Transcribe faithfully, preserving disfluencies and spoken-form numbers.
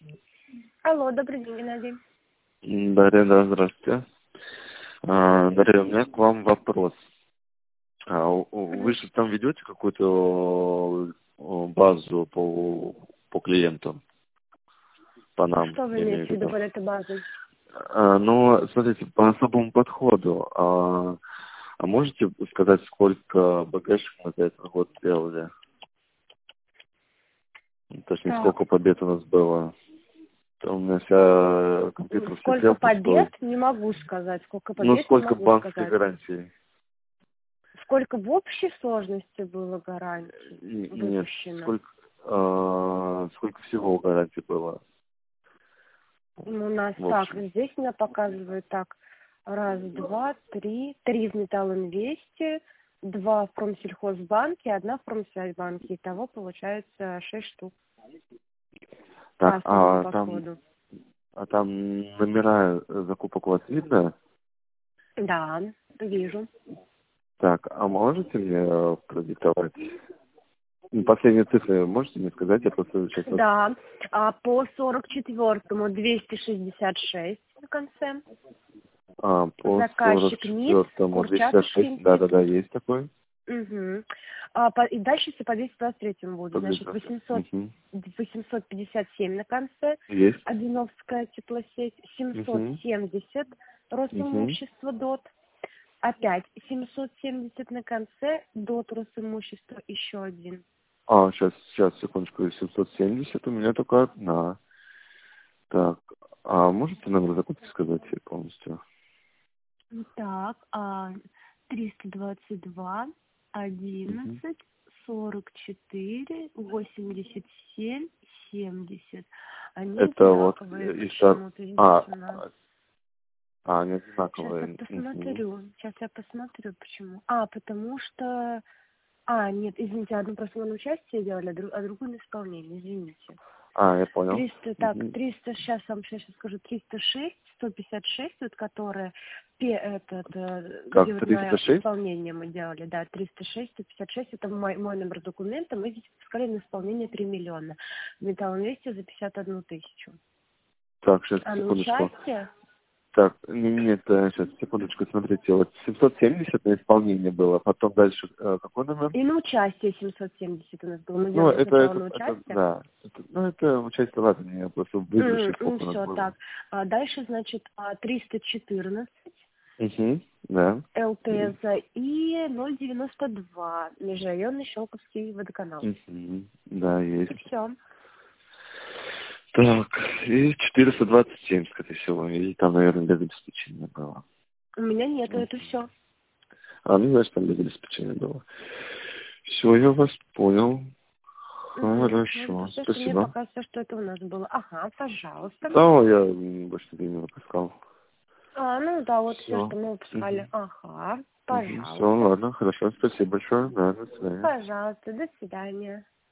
Алло, добрый день, Геннадий. Дарья, да, здравствуйте. А, Дарья, у меня к вам вопрос. А, у- у- вы же там ведете какую-то э, базу по, по клиентам, по нам, Что вы я имею имеете в в виду виду? под этой базой? А, ну, смотрите, по особому подходу. А, а можете сказать, сколько багажек мы за этот год сделали? Точнее, Так, сколько побед у нас было? У меня вся компьютер сколько слетел побед, пустой. не могу сказать. Сколько Ну, побед, не сколько могу банковской сказать. гарантии? Сколько в общей сложности было гарантий Н- Нет, выпущено? сколько, а, сколько всего гарантий было, Ну, у нас в так, общем? здесь меня показывают так. Раз, два, три. Три в Металлинвесте, два в Промсельхозбанке, одна в Промсвязьбанке. Итого получается шесть штук по Так, особому а там, подходу. а там номера закупок у вас видно? Да, вижу. Так, а можете мне э, продиктовать? Ну, последние цифры можете мне сказать? Я просто сейчас вот... Да, а по сорок четвёртому двести шестьдесят шесть на конце. А, по сорок Заказчик НИС, четвертому двести шестьдесят Курчатовский шесть, да-да-да, институт. есть такой. Угу. А, по- и дальше все по двести двадцать третьему будет. Значит, Подождите. восемьсот, Угу. восемьсот пятьдесят семь на конце. Есть. Одиновская теплосеть. семьсот Угу. семьдесят Угу. Росимущество ДОТ. Опять семьсот семьдесят на конце. ДОТ Росимущество еще один. А, сейчас, сейчас, секундочку, семьсот семьдесят у меня только одна. Так, а можете номер закупки сказать полностью? Так, а, триста двадцать два Угу. одиннадцать сорок четыре восемьдесят семь семьдесят. Они Это вот одинаковые э, еще... почему-то здесь А, у нас. а, они Сейчас я одинаковые. Угу. посмотрю. Сейчас я посмотрю, почему. А, потому что... А, нет, извините, одну просто мы на участие делали, а дру- а другую на исполнение, извините. А, я понял. триста, так, Угу. триста, сейчас вам сейчас скажу, триста шесть сто пятьдесят шесть вот которая, пе- этот, э, где Как, вот на триста шесть? исполнение мы делали, да, триста шесть сто пятьдесят шесть это мой, мой номер документа, мы здесь пускали на исполнение три миллиона. В Металлинвесте за пятьдесят одну тысячу. Так, сейчас, А на секундочку. участие, Так, н- нет, э, сейчас, секундочку, смотрите, вот семьсот семьдесят на исполнение было, потом дальше, э, какой номер? и на участие семьсот семьдесят у нас было. Мы Ну, делали это, сначала это, на это, участие. да. Это, ну, это участие, ладно, я просто выигрыши, Ну, сколько у нас все было. так. А дальше, значит, а, триста четырнадцать Угу, да. Есть. ЛТЗ и ноль девяносто два межрайонный Щелковский водоканал. Угу, да, есть. И все. Так, и четыреста двадцать семь, скорее всего, и там, наверное, без обеспечения было. У меня нету, Мгм. это все. А, ну, значит, там без обеспечения было. Все, я вас понял. Угу. Хорошо, Вот все, что мне спасибо. показывает, что это у нас было. Ага, пожалуйста. Да, я м, больше тебе не выпускал. А, ну да, вот все, Все. что мы выпускали. Ага, Все, пожалуйста. ладно, хорошо, спасибо большое. Да, до свидания. Пожалуйста, до свидания.